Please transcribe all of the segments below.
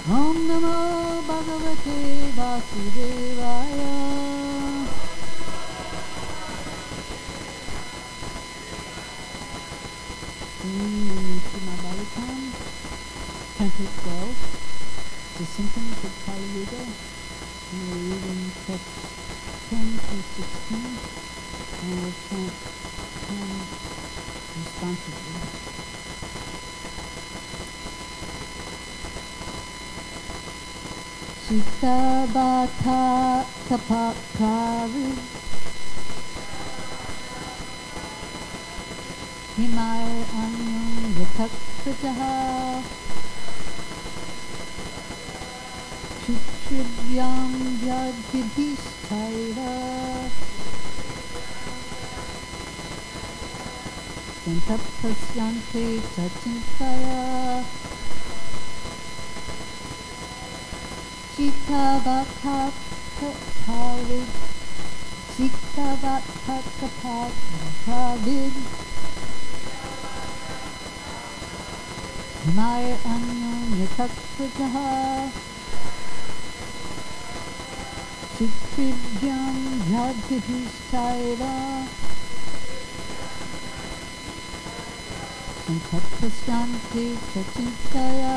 Om Namo Bhagavate Vasudevaya. Srimad Bhagavatam, Canto 12, the Symphonies of Kali Yuga. And we're reading text 10 through 16, and we'll chant 10 responsively. Chitabata tapakari himar anyam yatakprajaha chukshubyam vyadhibhishtaira santapasyanti chachintaya Chitabata-parid, Chitabata-parid, Himar anyam yatakprajaha, Chitribhyam yadhibhishtaira, Sankapasyanti chachintaya,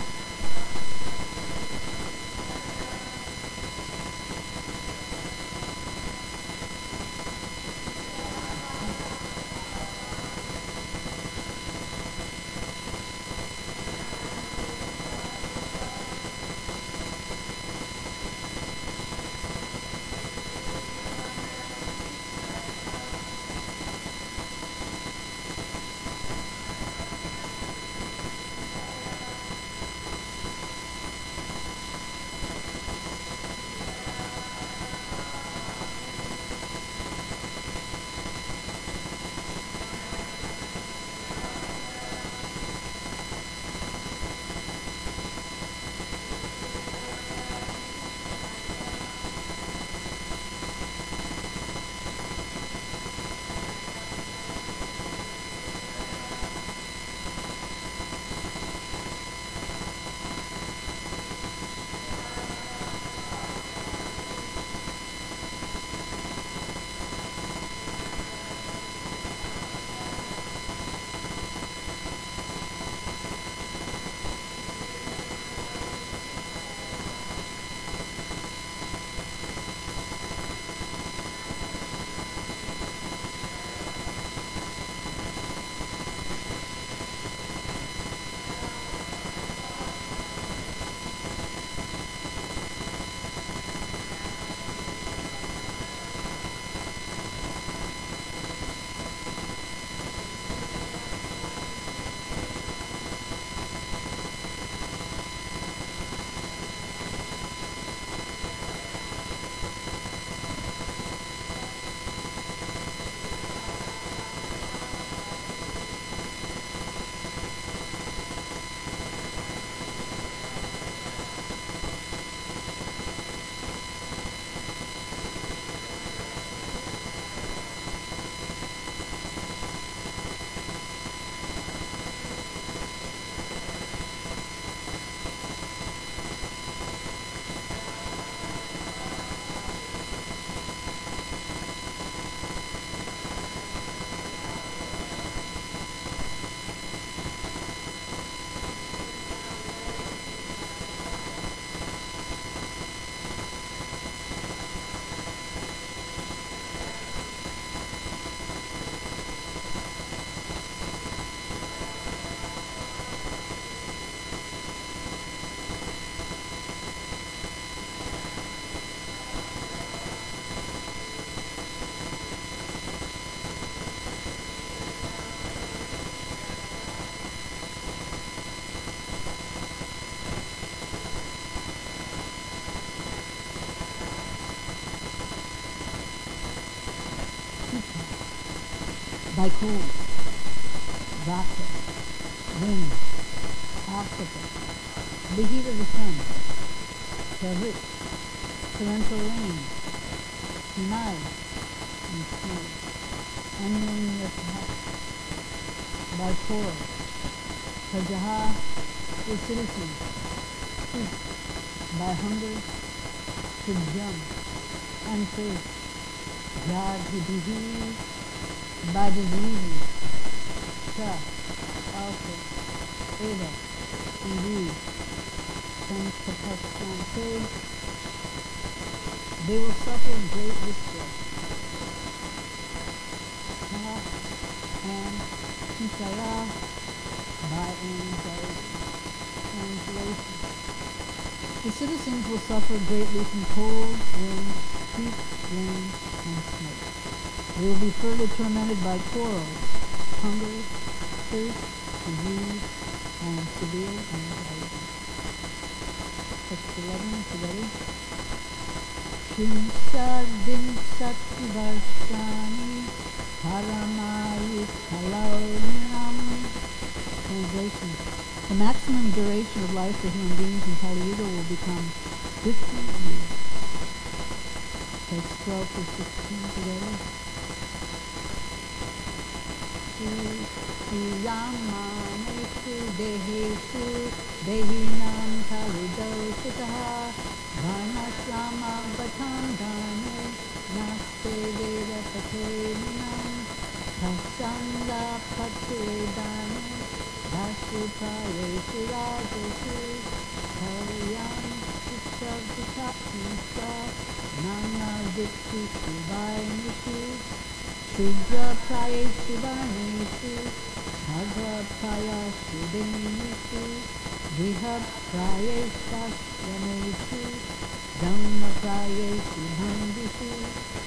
by cold, vata, wind, oxygen, the heat of the sun, Charit, torrential rain, Himai, and snow, onion yathat, by coral, Prajaha, the citizens, feet, by hunger to jump and thirst, judge disease, by diseases, cha, also, eva, indeed, sanctification, they will suffer great distress. And Kisara by anxiety. Translation. The citizens will suffer greatly from cold, wind, heat, rain, and smoke. They will be further tormented by quarrels, hunger, thirst, disease, and severe anxiety. Text 11 together. Shimshadin Shakti Varshani Paramayu Kalaunam. Translation. The maximum duration of life for human beings in Kali Yuga will become 50 years. Text 12 to 16 together. Yamanesu dehesu dehinam kalidositaha Varnashrama Vatandane Naste Veda Pateminam Pasanga Patvedane Vashupaye Surajasu Kalyam Sishavdikatisa Nana Vikti Shivainisu Shudra Praye Shivanesu Bhagva Praya Shudenisu Viha Praye Shashyanesu Dhamma Praye Shubhandisu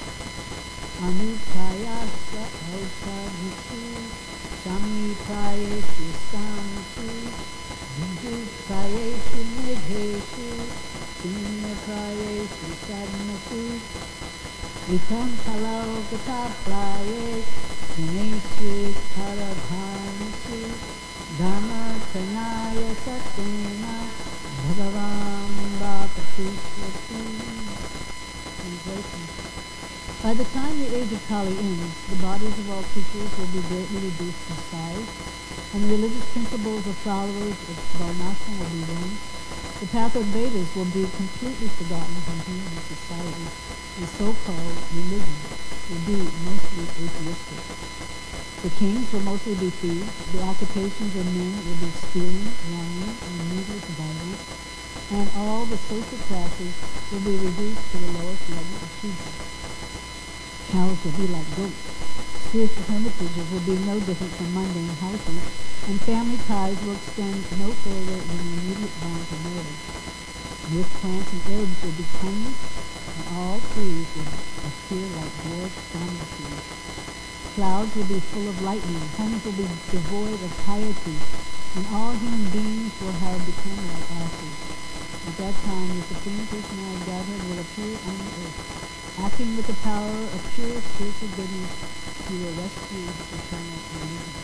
Anupraya Autadhisu Shami Praye Shustamisu Viju Praye Shumedhesu Shunna Praye Shusadmasu Itam Kalau Gata Praye Ganeshu Karadhanisu Dhamma Kanaya Satvena Bhagavan Bhapatiswati. Translation. By the time the age of Kali ends, the bodies of all creatures will be greatly reduced in size, and the religious principles of followers of Varnashram will be ruined. The path of Vedas will be completely forgotten from human society, and so-called religion will be mostly atheistic. The kings will mostly be thieves, the occupations of men will be stealing, lying, and needless violence, and all the social classes will be reduced to the lowest level of people. Cows will be like goats. Spiritual hermitages will be no different from mundane houses, and family ties will extend no further than the immediate bounds of marriage. Earth plants and herbs will be tiny, and all trees will appear like dwarf palm trees. Clouds will be full of lightning, homes will be devoid of piety, and all human beings will have become like asses. At that time, the Supreme Personality of Godhead will appear on the earth. Acting with the power of pure spiritual goodness, he will rescue eternal religion.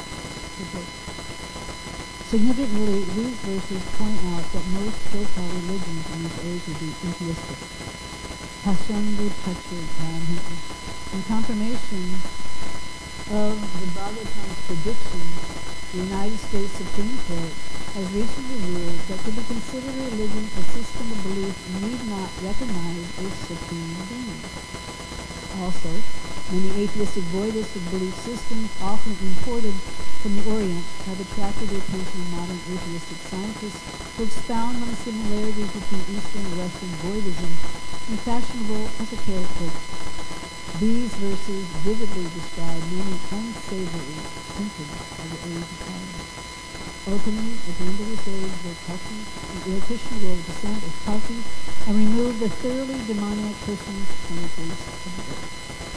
Significantly, these verses point out that most so-called religions in this age will be atheistic. Pashandu Pachu Brahmana. In confirmation of the Bhagavatam's prediction, the United States Supreme Court has recently ruled that to be considered a religion, a system of belief need not recognize a supreme being. Also, many atheistic voidistic belief systems, often imported from the Orient, have attracted the attention of modern atheistic scientists who expound on the similarities between Eastern and Western voidism in fashionable esoteric books. These verses vividly describe many unsavory symptoms of the age of Kali. Ultimately, at the end of this age, Krishna will descend as Kalki and remove the thoroughly demoniac persons from the face of the earth.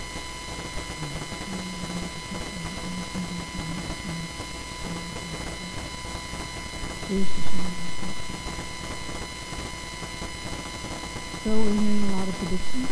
So we're hearing a lot of predictions.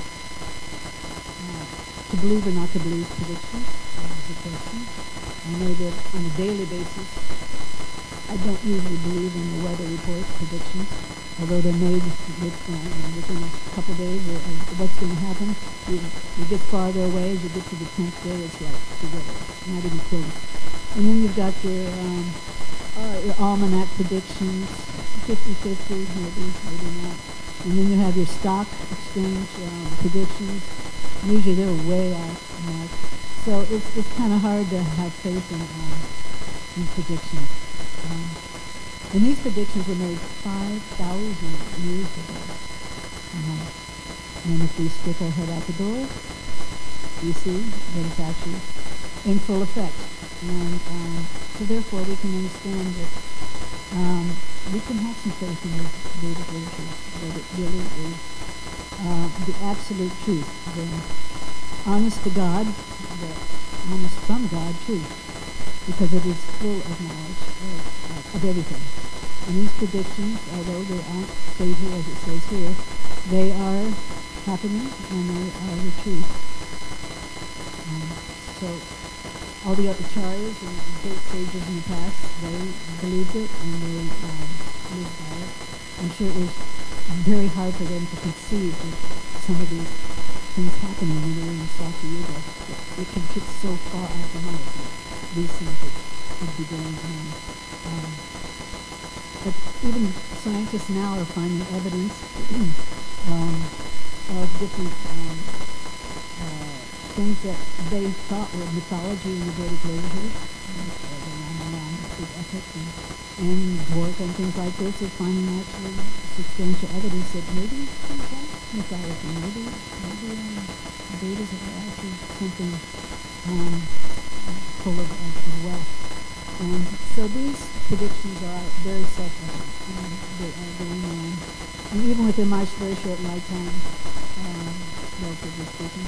To believe or not to believe predictions is the question. I know that on a daily basis, I don't usually believe in the weather report predictions, although they're made within a couple of days of what's going to happen. You get farther away, as you get to the 10th day, it's like, forget it, not even close. And then you've got your almanac predictions. 50-50, maybe not. And then you have your stock exchange predictions. Usually they're way off mark. So it's kind of hard to have faith in predictions. And these predictions were made 5,000 years ago. And if we stick our head out the door, you see that it's actually in full effect. And so therefore we can understand that we can have some faith in these Vedic literature, that it really is the absolute truth, the honest to God, the honest from God truth, because it is full of knowledge of everything. And these predictions, although they aren't crazy as it says here, they are happening and they are the truth. So all the acharyas and great sages in the past, they believed it and they lived by it. I'm sure it was very hard for them to conceive of some of these things happening when they were in Sakya Yuga. It could get so far out the mark that these things would be going on. But even scientists now are finding evidence of different things that they thought were mythology in the Vedic literature, the Ramayana, the big epic, and Dwarka and things like this, are finding actually substantial evidence that maybe things like mythology, maybe the Vedas are actually something full of wealth. And so these predictions are very self-evident, and they are going on. And even within my very short lifetime, relatively speaking,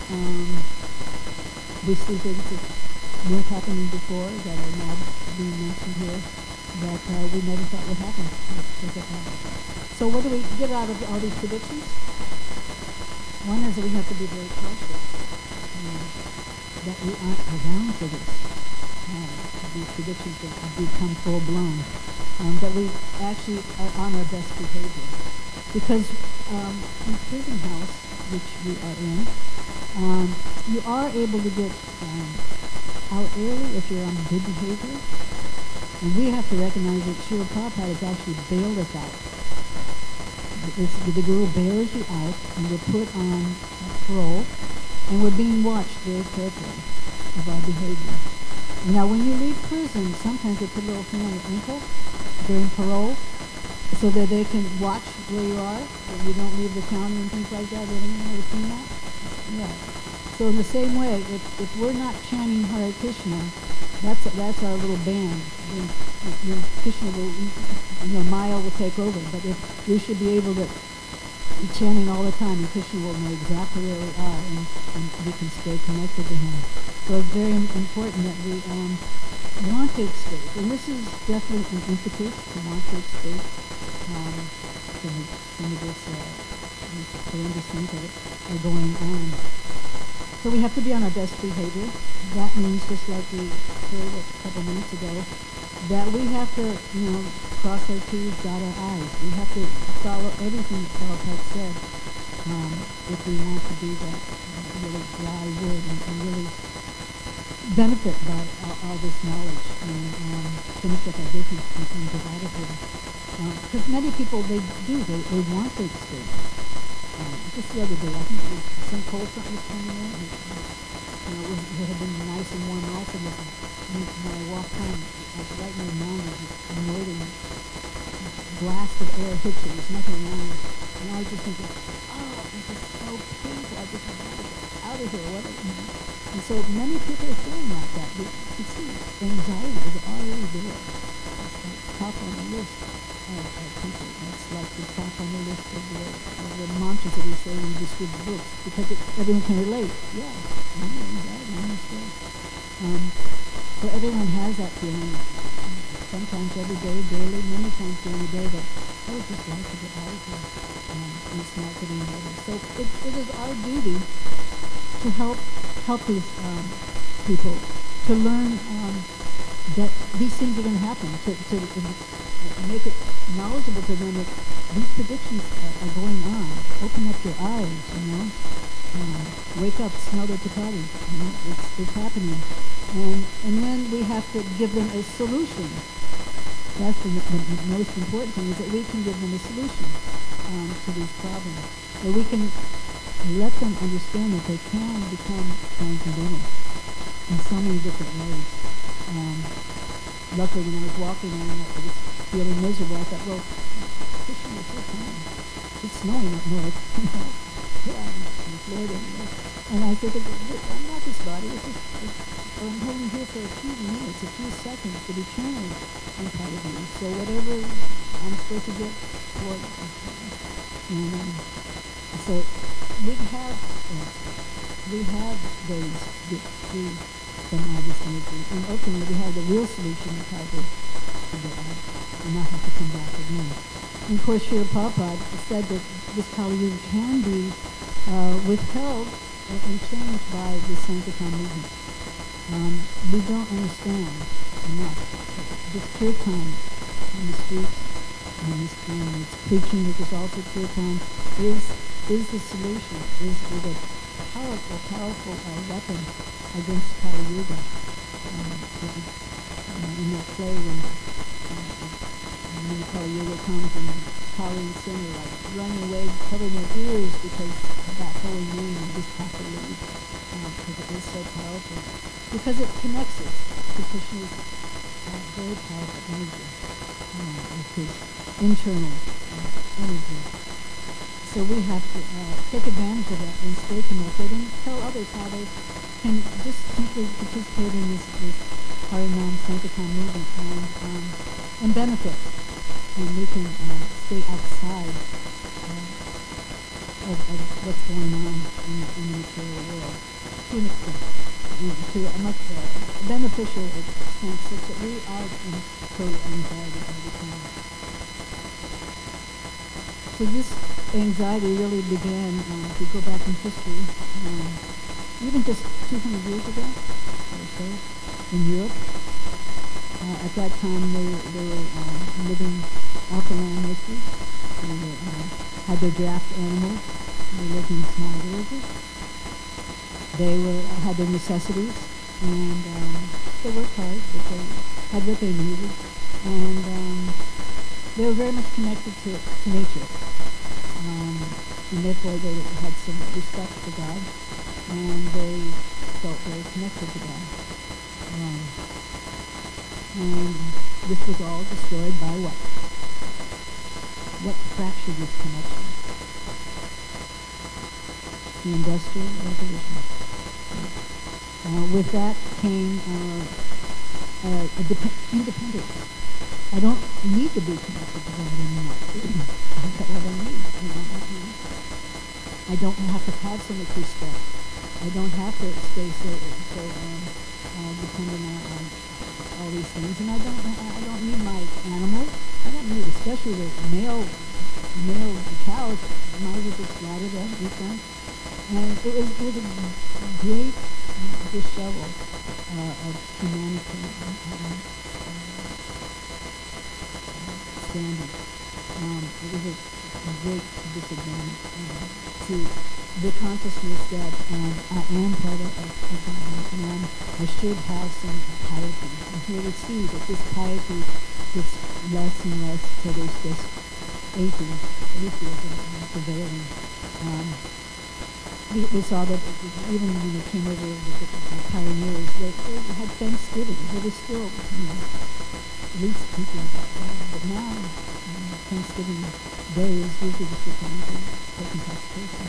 we see things that weren't happening before that are now being mentioned here that we never thought would happen. So what do we get out of all these predictions? One is that we have to be very cautious that we aren't around for this. These predictions that become full-blown. That we actually are on our best behavior. Because in Prison House, which we are in, you are able to get out early if you're on good behavior. And we have to recognize that Srila Prabhupada has actually bailed us out. The Guru bails you out, and we're put on parole, and we're being watched very carefully of our behavior. Now, when you leave prison, sometimes they put a little thing on your ankle during parole so that they can watch where you are, that you don't leave the county and things like that. Have anyone ever seen that? Yeah. So in the same way, if we're not chanting Hare Krishna, that's our little band. Then Krishna will, Maya will take over. But if we should be able to be chanting all the time, and Krishna will know exactly where we are, and we can stay connected to him. So it's very important that we want to escape. And this is definitely an impetus to want to escape some of this horrendous things that are going on. So we have to be on our best behavior. That means, just like we heard a couple minutes ago, that we have to, cross our T's, dot our I's. We have to follow everything that Prabhupada said if we want to be that really dry wood and really benefit by all this knowledge and finish up our business and provide it for them. Because many people, they want to escape. Just the other day, I think it was some cold front was coming in. It had been nice and warm out, and when I walked home, I was right near the mountain, this northern blast of air hits you. There's nothing around it. And I was just thinking, this is so painful. I just want to get out of here. And so many people are feeling like that. You see, anxiety is already there. It's like top on the list of people. It's like the top on the list of the mantras that we say when we distribute books, because everyone can relate. Yeah, I'm anxiety, I'm stress. So everyone has that feeling. Sometimes every day, daily, many times during the day, that I would just like to get out of here. And it's not getting better. So it is our duty to help these people to learn that these things are going to happen, to make it knowledgeable to them that these predictions are going on. Open up your eyes, wake up, smell the chapati, it's happening. And then we have to give them a solution That's the most important thing, is that we can give them a solution to these problems. That we can let them understand that they can become transcendental in so many different ways. Luckily, when I was walking and I was feeling miserable, I thought, well, Krishna is so kind. It's snowing up north. Yeah, in Florida. And I said, I'm not this body. I'm holding here for a few minutes, a few seconds, but eternally I'm part of you. So whatever I'm supposed to get for, and so we have those get free from all this energy, and ultimately we have the real solution of how to get out and not have to come back again. And of course, Srila Prabhupada said that this Kali Yuga can be withheld and changed by the Sankirtan movement. We don't understand enough. This kirtan on the streets, and it's preaching, which is also kirtan, is the solution, is a powerful weapon against Kali Yuga. In that play when Kali Yuga comes and Kali and Sin are like running away, covering their ears because of that holy name, and just have to leave because it is so powerful. Because it connects us to Krishna's very powerful energy, with his internal energy. So we have to take advantage of that and stay connected and tell others how they can just simply participate in this Harinam Sankirtan movement and benefit. And we can stay outside of what's going on in the material world to an extent, to a much beneficial extent, such that we are in total anxiety all the time. So this anxiety really began, if you go back in history, even just 200 years ago or so, in Europe. At that time, they were living off the land mostly. They had their draft animals. They lived in small villages. They had their necessities, and they worked hard, but they had what they needed. And they were very much connected to nature. And therefore, they had some respect for God, and they felt very connected to God. And this was all destroyed by what? What fractured this connection? The Industrial Revolution. With that came independence. I don't need to be connected to God anymore. I've got what I need. I don't have to have so much respect. I don't have to stay so dependent on all these things, and I don't need my animals. I don't need, especially the male cows. Might as well just slaughter them, eat them. And it was a great dishevel of humanity standing. It was a great disadvantage to the consciousness that I am part of God, and I should have some piety. And here we see that this piety gets less and less till there's just atheism prevailing. We saw that even when they came over the pioneers, they had Thanksgiving. They were still, at least thinking about that. But now, Thanksgiving Day is usually just a time to take intoxication.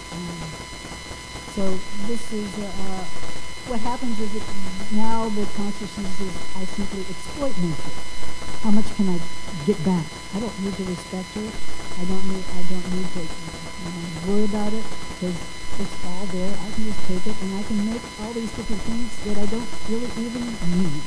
So this is, what happens is that now the consciousness is, I simply exploit nature. How much can I get back? I don't need to respect her. I don't need to worry about it, because it's all there. I can just take it, and I can make all these different things that I don't really even need.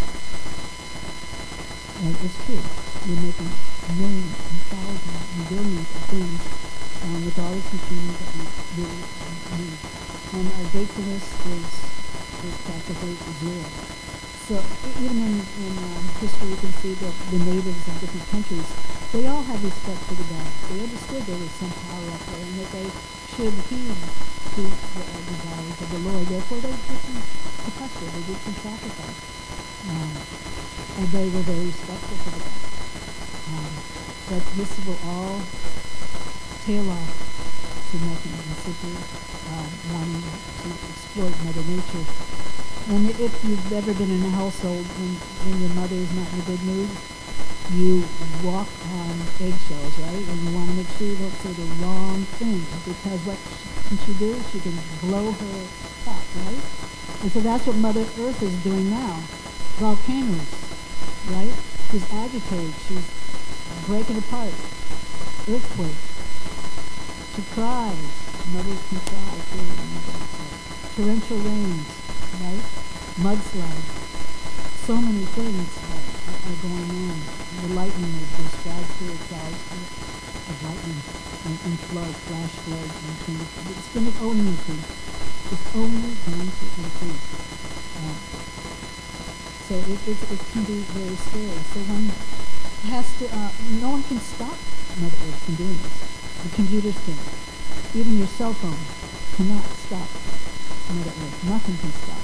And it's true. You're making millions and thousands and billions of things with all this machinery that we really need. And our gratefulness is practically zero. So even in history, you can see that the natives of different countries, they all had respect for the gods. They understood there was some power up there, and that they should heed to the desires of the Lord. Therefore, they did some tapasya, they did some sacrifice. and they were very respectful to the gods. But this will all tail off to nothing and simply wanting to exploit Mother Nature. And if you've ever been in a household when your mother is not in a good mood, you walk on eggshells, right? And you want to make sure you don't say the wrong thing, because what can she do? She can blow her top, right? And so that's what Mother Earth is doing now. Volcanoes, right? She's agitated. She's breaking apart. Earthquakes. She cries. Mothers can cry too. Torrential rains, right? Mudslides. So many things are going on. The lightning is described here, clouds of lightning and floods, flash floods and things. It's going to only increase. It's only going to increase. So it can be very scary. So one has to, no one can stop Mother Earth from doing this. The computers can't. Even your cell phone cannot stop Mother Earth. Nothing can stop.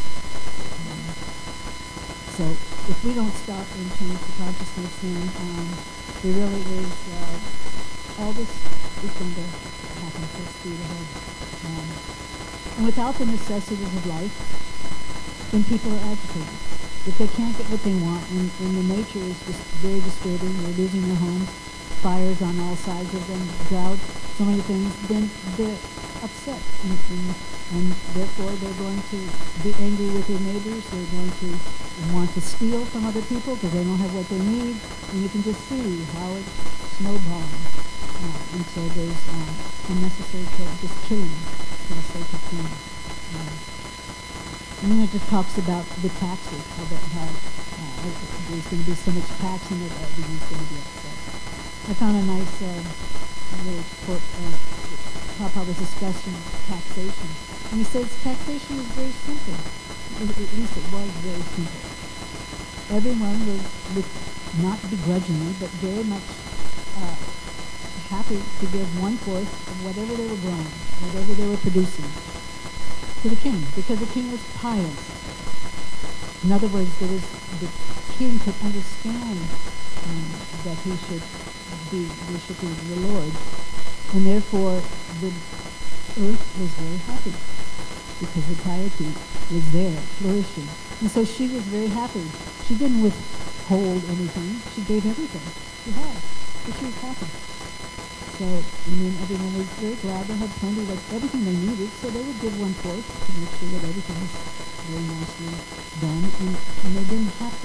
So if we don't stop and change the consciousness, then there really is, all this is going to happen full speed ahead. And without the necessities of life, then people are agitated. If they can't get what they want, and the nature is just very disturbing, they're losing their homes, fires on all sides of them, drought, so many things, then they're upset. And therefore they're going to be angry with their neighbors, they're going to want to steal from other people because they don't have what they need, and you can just see how it's snowballing. And so there's unnecessary just killing for the sake of killing. And then it just talks about the taxes, how there's going to be so much tax and that everyone's going to be upset. I found a nice little quote. Papa was discussing taxation. And he says taxation is very simple. At least it was very simple. Everyone was not begrudgingly, but very much happy to give 1/4 of whatever they were growing, whatever they were producing, to the king, because the king was pious. In other words, the king could understand that he should be worshiping the Lord, and therefore the earth was very happy because the piety was there, flourishing. And so she was very happy. She didn't withhold anything. She gave everything she had, but she was happy. So, and then everyone was very glad. They had plenty of everything they needed, so they would give 1/4 to make sure that everything was very nicely done. And they didn't have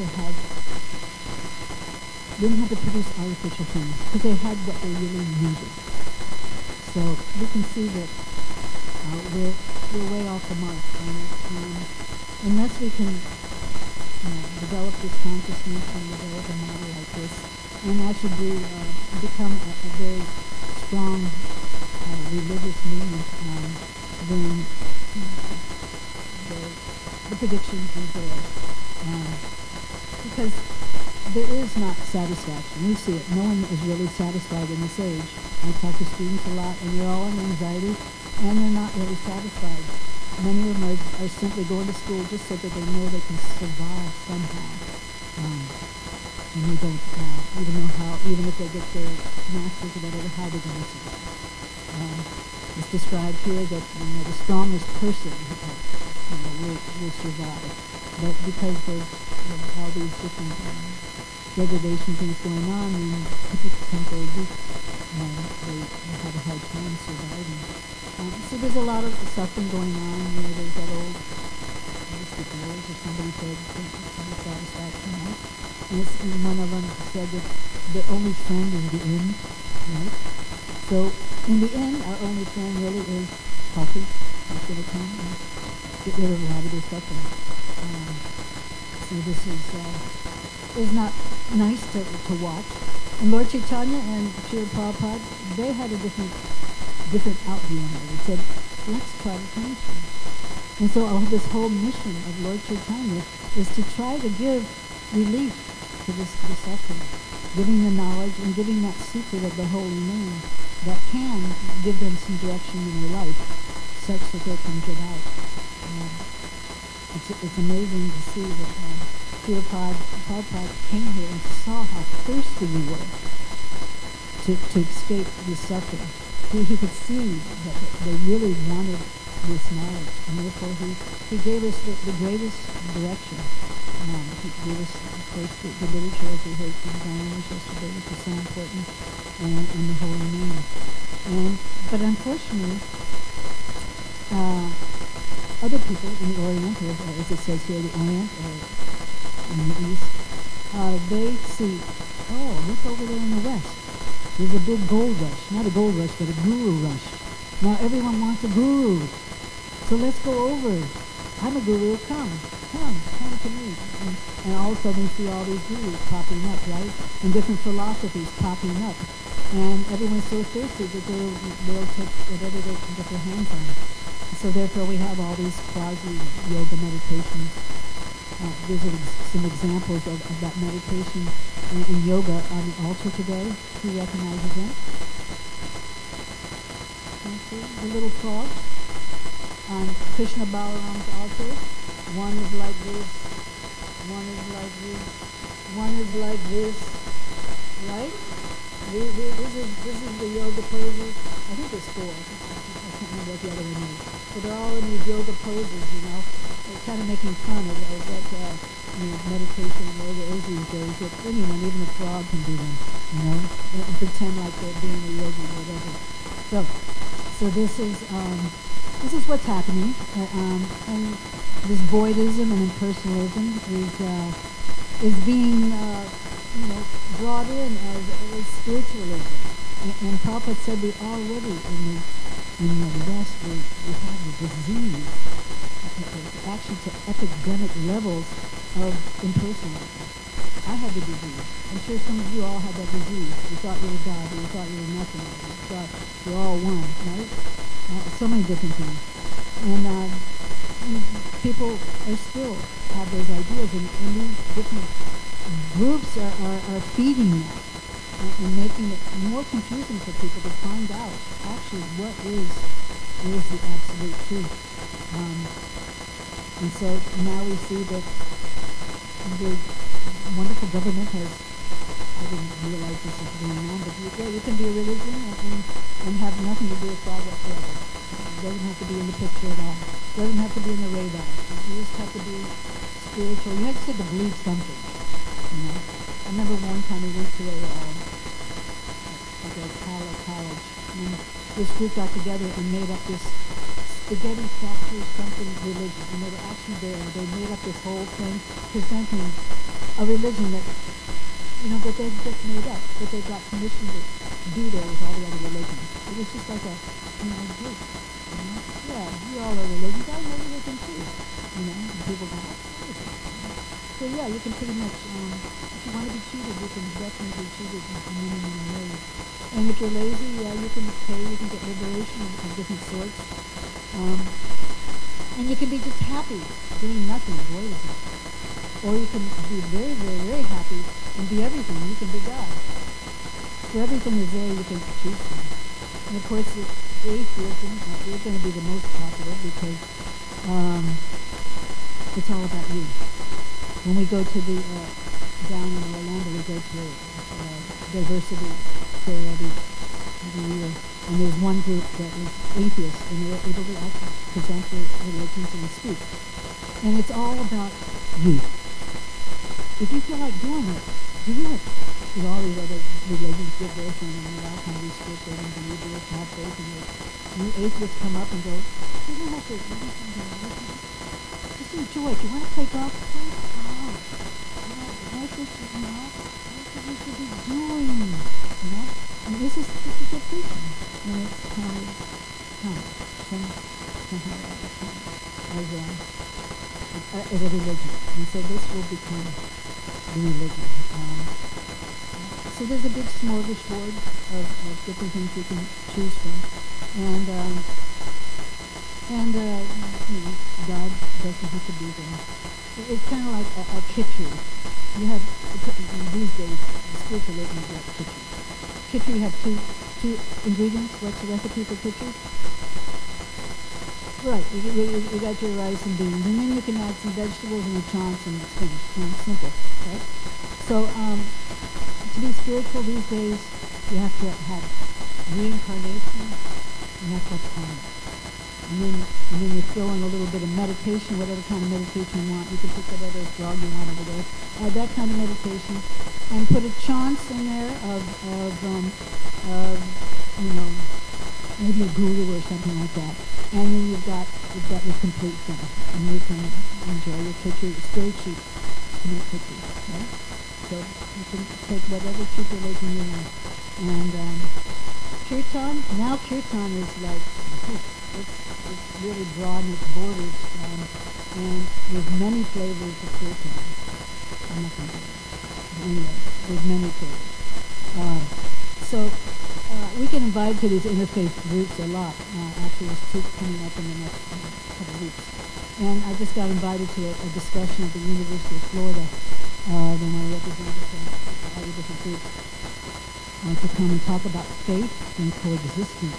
to produce artificial things because they had what they really needed. So we can see that we're way off the mark. And unless we can develop this consciousness and develop a model like this, and actually become a very strong religious movement, then the predictions are there. Because there is not satisfaction. We see it. No one is really satisfied in this age. I talk to students a lot, and they're all in anxiety, and they're not really satisfied. Many of them are simply going to school just so that they know they can survive somehow. And they don't even know how, even if they get their masters or whatever, how they're going to survive. It's described here that the strongest person will survive. But because there's all these different degradation things going on, and people become very weak, and they have a hard time surviving. So there's a lot of suffering going on. There's that old words or somebody said satisfaction, right? And one of them said that the only friend is the end, right? So in the end, our only friend really is healthy. That's going to come and get rid of a lot of this suffering. So this is not nice to watch. And Lord Chaitanya and Srila Prabhupada, they had a different outview on it. They said, let's try to change things. And so this whole mission of Lord Chaitanya is to try to give relief to the suffering, giving the knowledge and giving that secret of the holy name that can give them some direction in their life such that they can get out. It's amazing to see that Srila Prabhupada came here and saw how thirsty we were to escape this suffering. He could see that they really wanted this knowledge, and therefore he gave us the greatest direction. He gave us, of course, the literature, as we heard from Diana yesterday, which is so important, and the holy name. But unfortunately, other people in the Orient, or as it says here, the Orient, or in the East, they see, oh, look over there in the West. There's a big gold rush. Not a gold rush, but a guru rush. Now everyone wants a guru. So let's go over. I'm a guru. Come to me. And all of a sudden we see all these gurus popping up, right? And different philosophies popping up. And everyone's so thirsty that they'll take whatever they can get their hands on. So therefore we have all these quasi-yoga meditations. These are some examples of that meditation in yoga on the altar today. Who recognizes them? The little frog on Krishna Balaram's altar. One is like this, one is like this, one is like this, right? This is the yoga poses. I think there's four. I can't remember what the other one is. But they're all in these yoga poses, They're kind of making fun of what meditation and yoga is these days. That anyone, even a frog, can do them, and pretend like they're being a yogi or whatever. So this is what's happening, and this voidism and impersonalism is being brought in as spiritualism. And Prabhupada said we already in the West we have the disease, actually to epidemic levels of impersonalism. I had the disease. I'm sure some of you all had that disease. You thought you were God, you thought you were nothing, you thought you're all one, right? So many different things. And people are still have those ideas, and these different groups are feeding that and making it more confusing for people to find out actually what is the absolute truth. And so now we see that the wonderful government has, I didn't realize this was going on, but you can be a religion and have nothing to do with God whatsoever. It doesn't have to be in the picture at all. It doesn't have to be in the radar. You just have to be spiritual. You have to believe something. I remember one time we went to a college, and this group got together and made up this spaghetti factory something religion, and they were actually there. They made up this whole thing presenting a religion that that they just made up, that they got permission to be there with all the other religions. It was just like a group. Yeah, we all are religions. I'm a religion too. And people go, that's crazy. So yeah, you can pretty much, if you want to be cheated, you can definitely be cheated in many, many ways. And if you're lazy, yeah, you can pay, you can get liberation of different sorts. And you can be just happy doing nothing, voidism. Or you can be very, very, very happy and be everything. You can be God. So everything is there you can choose from. And of course, atheism is going to be the most popular because it's all about you. When we go to the, down in Orlando, we go to diversity fair every year. And there's one group that is atheist, and they're able to actually present their religions and speak. And it's all about you. If you feel like doing it, do it. With all these other religions give this, and a lot of times we skip it, and you do it, have faith in it. You atheists come up and go, you don't have to, just enjoy it. You want to play golf? Play golf. That's what you should be doing. And this is your preaching. And it's counted as a religion. And so this will become the religion. So there's a big smorgasbord of different things you can choose from. And God doesn't have to be there. It's kind of like a kitchen. You have, these days, spiritual religion is like kitchen. Kitchen, you have two ingredients. What's the recipe for kitchen? Right, you got your rice and beans, and then you can add some vegetables and a chance, and it's finished. And it's simple, right? So, to be spiritual these days, you have to have reincarnation, you have to have karma. And then you throw in a little bit of meditation, whatever kind of meditation you want. You can pick whatever drug you want over there. Add that kind of meditation, and put a chance in there of maybe a guru or something like that. And then you've got your complete thing, and you can enjoy your picture. It's very cheap to make pictures, right? So you can take whatever cheap religion you want. And kirtan, now kirtan is like, it's really broad in its borders, and there's many flavors of kirtan. I'm not going to do it. Anyway, there's many flavors. We get invited to these interfaith groups a lot. Actually, there's two coming up in the next couple of weeks. And I just got invited to a discussion at the University of Florida. They want to represent all the different groups to come and talk about faith and coexistence.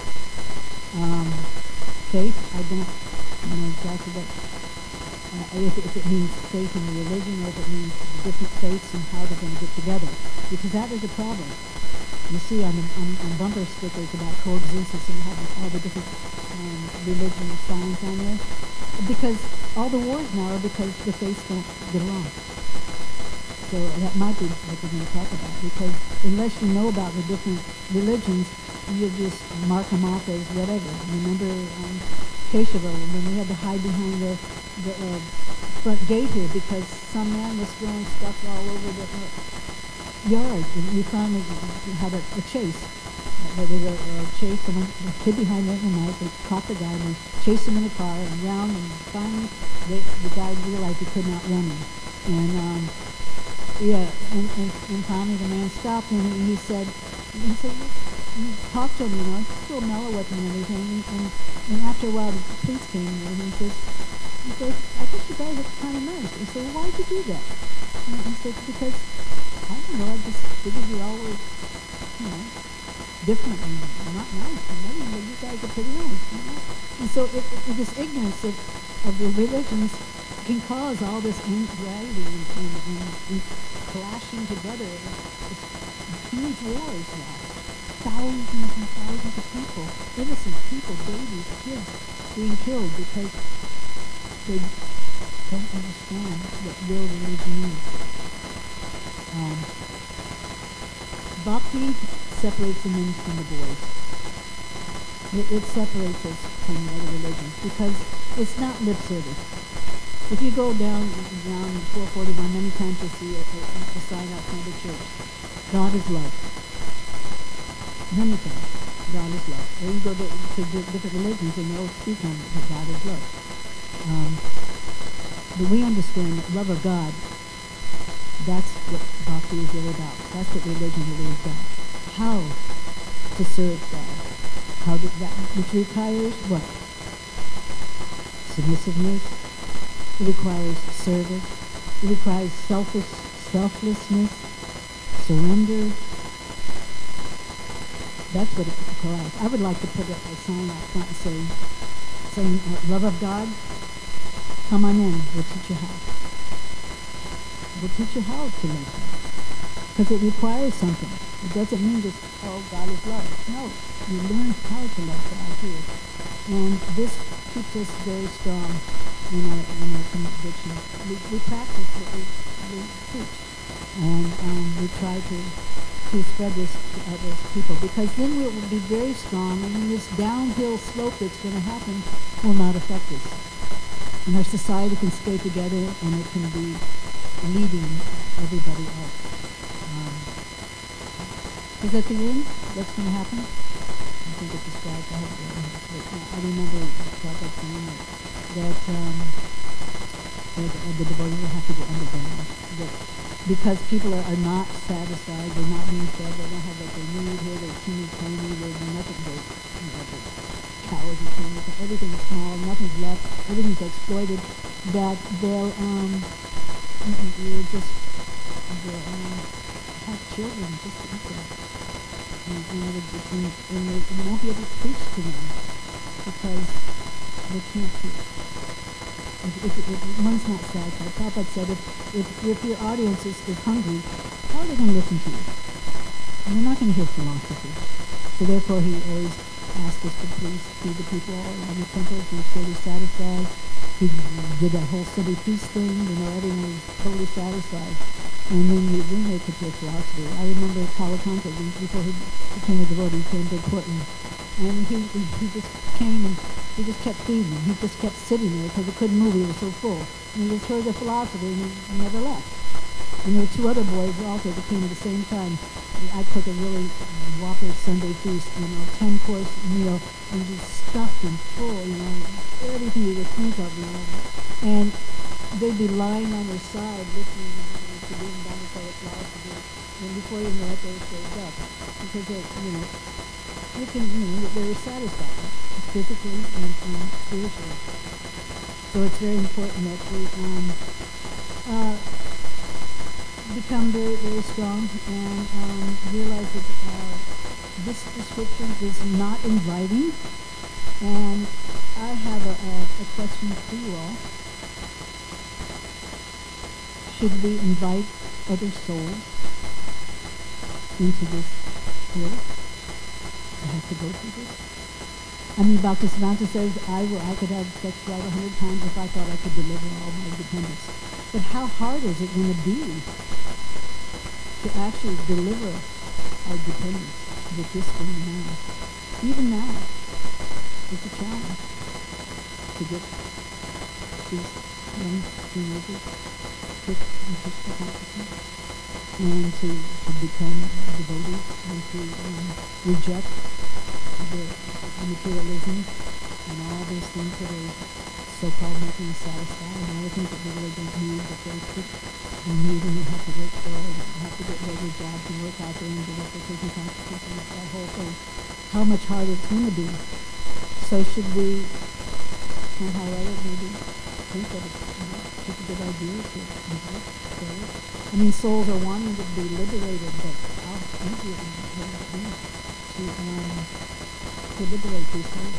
Faith, I don't know exactly what, if it means faith in the religion or if it means different faiths and how they're going to get together. Because that is a problem. You see on bumper stickers about coexistence and having all the different religion and signs on there. Because all the wars now are because the faiths don't get along. So that might be what we're going to talk about. Because unless you know about the different religions, you'll just mark them off as whatever. Remember Keshava, when we had to hide behind the front gate here because some man was throwing stuff all over the yard, and we finally had a chase. There was a chase, someone hid behind it in the night, they caught the guy, and they chased him in the car, and round, and finally the guy realized he could not run him. And finally the man stopped him, and he said, he talked to him, he's still mellow with him and everything, and after a while the police came, and he says, I guess you guys are kind of nice. He said, well, why'd you do that? And he said, because I don't know, I just figured you all were, different and not nice. And you guys are pretty nice, And so this ignorance of the religions can cause all this anxiety and clashing together. It's huge wars now. Thousands and thousands of people, innocent people, babies, kids being killed because they don't understand what real religion is. Bhakti separates the men from the boys. It separates us from the other religions because it's not lip service. If you go down 441, many times you'll see a sign out front of the church. God is love. Many times, God is love. Or you go to different religions and they'll speak on it, that God is love. But we understand that love of God, that's what Bhakti is really about. That's what religion really is about. How to serve God. Which requires what? Submissiveness. It requires service. It requires selflessness, surrender. That's what it requires. I would like to put a sign out front and saying, love of God, come on in, we'll teach you how. We'll teach you how to love God. Because it requires something. It doesn't mean just, God is love. No, you learn how to love God here. And this keeps us very strong in our conviction. We practice what we teach. And we try to spread this to other people, because then we will be very strong, and then this downhill slope that's going to happen will not affect us. And our society can stay together, and it can be leading everybody else. Because at the end, what's going to happen? I think it's described, I remember Prabhupada saying that the devotees will have to go underground. Because people are not satisfied, they're not being fed, they don't have what they need here, they're teeny tiny, there's nothing, they're cows and things, everything is small, nothing's left, everything's exploited, that they'll have children just to eat them. And they won't be able to preach to them because they can't hear. If one's not satisfied, Prabhupada said, if your audience is hungry, how are they going to listen to you? And they're not going to hear philosophy. So therefore, he always asked us to please feed the people all around the temples, make sure they're satisfied. He did that whole Sunday feast thing, everyone was totally satisfied. And then they could hear philosophy. I remember Kalakanta, before he became a devotee, he came to Portland. And he just came and he just kept feeding. He just kept sitting there because he couldn't move. He was so full. And he just heard the philosophy and he never left. And there were two other boys also that came at the same time. I cooked a really whopper Sunday feast, 10-course meal, and just stuffed and full, everything you could think of, And they'd be lying on their side listening to being done with the philosophy. And before you know it, they were saved up. Because they were satisfied, physically and spiritually. So it's very important that we become very, very strong and realize that this description is not inviting. And I have a question for you all. Should we invite other souls into this world? I have to go through this. Bhaktisiddhanta says I could have sex right 100 times if I thought I could deliver all my dependents. But how hard is it going to be to actually deliver our dependents with this thing now? Even now, it's a challenge to get these young teenagers fit in Krishna consciousness and to become devotees and to reject the materialism and all those things that are so-called making us satisfied and all the things that we really don't need, but they need and they have to work for and have to get regular jobs and work out there and do what they're taking consciousness and that whole thing. How much harder it's going to be. So should we somehow or other maybe think that it's a good idea to invite souls? Souls are wanting to be liberated, but how easy it would be to liberate these souls?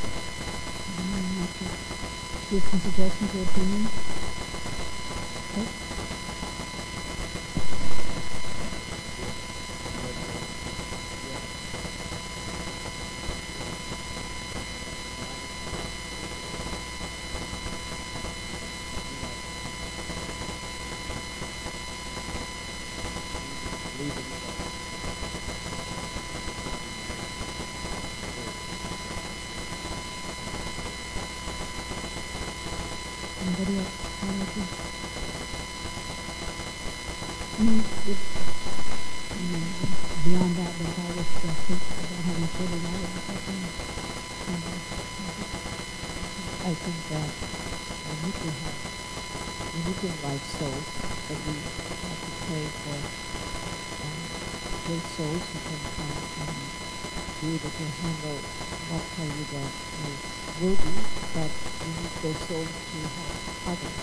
Give some suggestions or opinions. Okay. Anybody else want to do? Beyond that, if I was to think about having children, I would be something. I think that we need to invite souls, but we have to pray for great souls who can come and be able to handle not only that is worthy, but we need those souls to help others.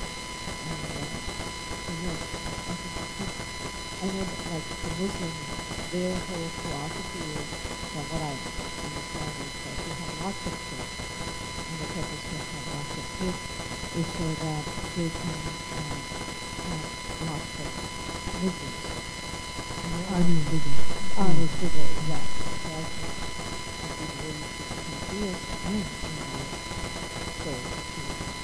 I know that like the Muslims, their whole philosophy is, from what I understand, is that they have lots of kids. And the purpose to have lots of kids is so that they can have lots of Muslims. Army is bigger. Army is bigger, exactly. So I think it would be really ideas and souls to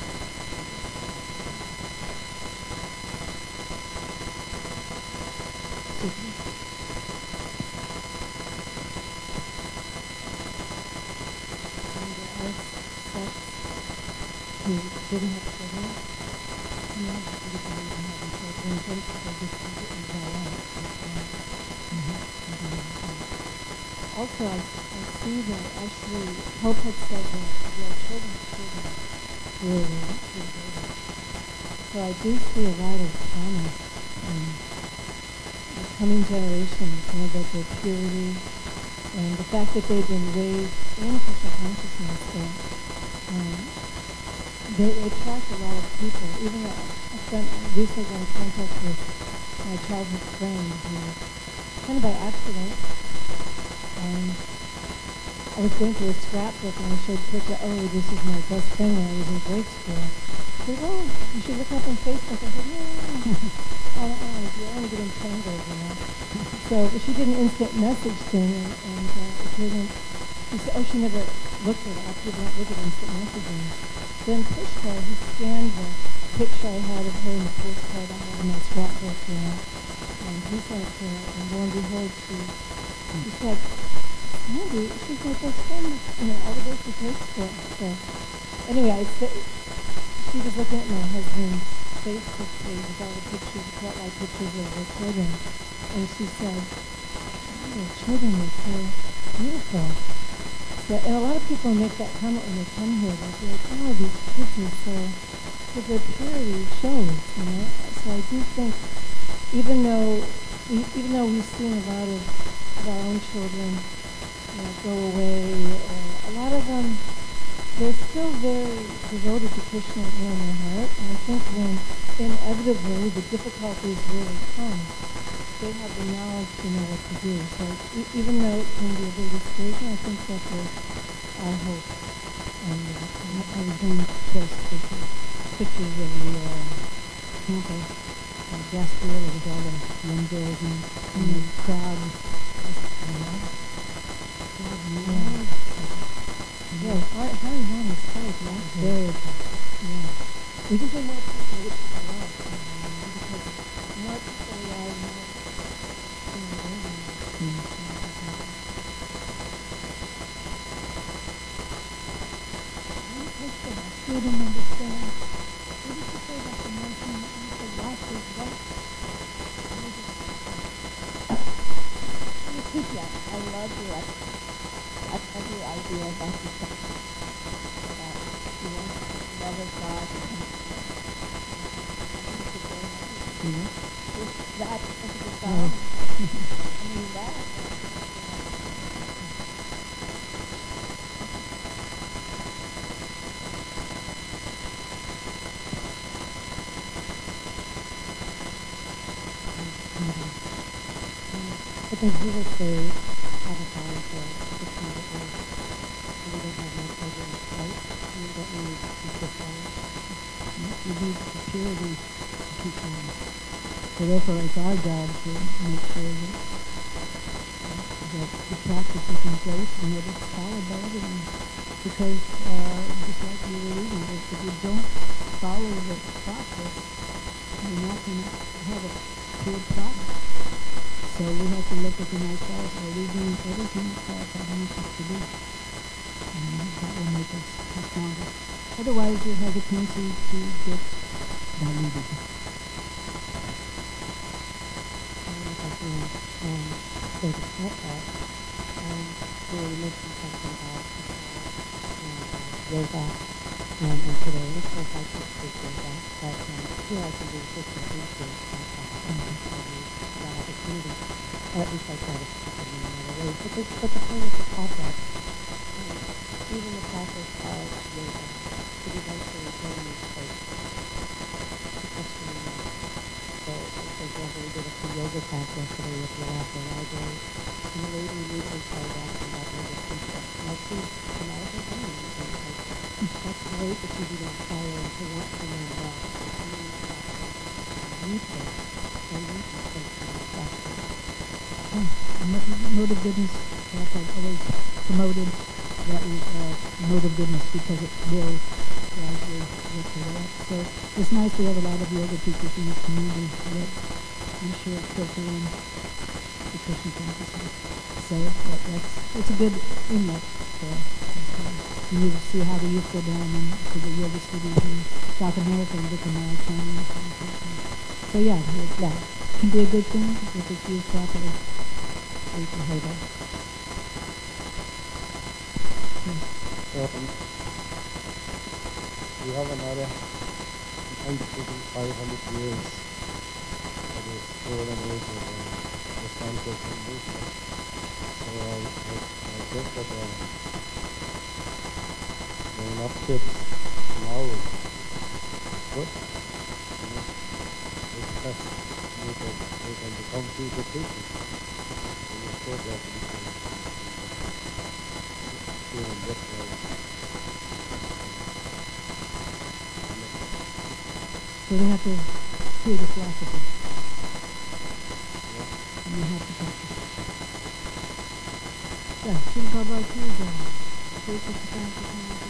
You didn't have children? Yeah, you didn't even have children. They just Also, I see that actually Prabhupada said that your children's children will So I do see a lot of promise in the coming generations, that their purity and the fact that they've been raised in Krishna consciousness. They attract a lot of people. Even a friend, recently got in contact with my childhood friend who, kind of by accident, I was going through a scrapbook and I showed Trisha, oh, this is my best friend when I was in grade school. She said, oh, you should look up on Facebook. I said, yeah, I don't know, you only get entangled, you know. So she did an instant message thing, and it didn't, she said, oh, she never looked it up, did not look at instant messaging. Then Pushkar, he scanned the picture I had of her in the postcard I had in my scrapbook, you know, and he sent it to her, and lo and behold, she said, Sandy, she's my best friend, you know, all the way to grade school. So anyway, she was looking at my husband's Facebook page with all the pictures, spotlight pictures of their children, and she said, oh, your children are so beautiful. So, and a lot of people make that comment when they come here. They'll be like, oh, these kids are so, because their purity shows, you know. So I do think, even though we've seen a lot of our own children, you know, go away, or a lot of them, they're still very devoted to Krishna in their heart. And I think when inevitably the difficulties really come, they have the knowledge to know what to do. So even though it can be a bit discouraging, I think that there's our hope. And I was going to post pictures of the temple, Gaspia, there was all the young girls and the crowd. Yeah, Harinam is quite very yeah. We just need more people which is love, because more people realize more. I didn't understand. What did you say about the motion? You said life is what? Yeah, I love your I love your idea about the about love of God and that specific song. I mean that. But they do what they have a power for. It's not that we don't have no children, right? We don't need to keep this on. You need the purity to keep on. So therefore it's our job to make sure that the practice is in place and that it's followed by everyone. Because just like you were reading, if you don't follow the process, you're not going to have a pure product. So we have to look within ourselves. Are we doing everything that God wants us to do? And that will make us stronger. Otherwise, it has a tendency to get diluted. If I can say to start that, you mentioned something about yoga, and today, of course, I can't speak yoga, but here I can do 15 things that opportunity, or at least I try to speak in another way. But the point is the process, even the process of yoga, to eventually bring these places to question your life. So, for example, we did a free yoga class yesterday with the Lhasa Library, and the lady immediately started asking about yoga teacher. And I see a lot of her coming, and that's great that you do that fire and to want to know more. I mean, you take, and you can take from the practice. Mode of goodness, like I've always promoted, that is mode of goodness because it will gradually work their way up. So it's nice we have a lot of yoga teachers in the community that I'm sure filter in the Krishna consciousness. So it's a good inlet for us. You see how the youth go down to the yoga studios in South America and get the training. So yeah, it can be a good thing if it's used properly. We can hold on. We have another 500 years of the slow generation of the Sanskrit movement. So I guess that there are enough kids now is good. It's best they can become future teachers. So of course they have to be feeling this way. So we have to hear the philosophy. Yeah. And we have to practice. Yeah, Srila Prabhupada is Jai Krishna Prabhupada.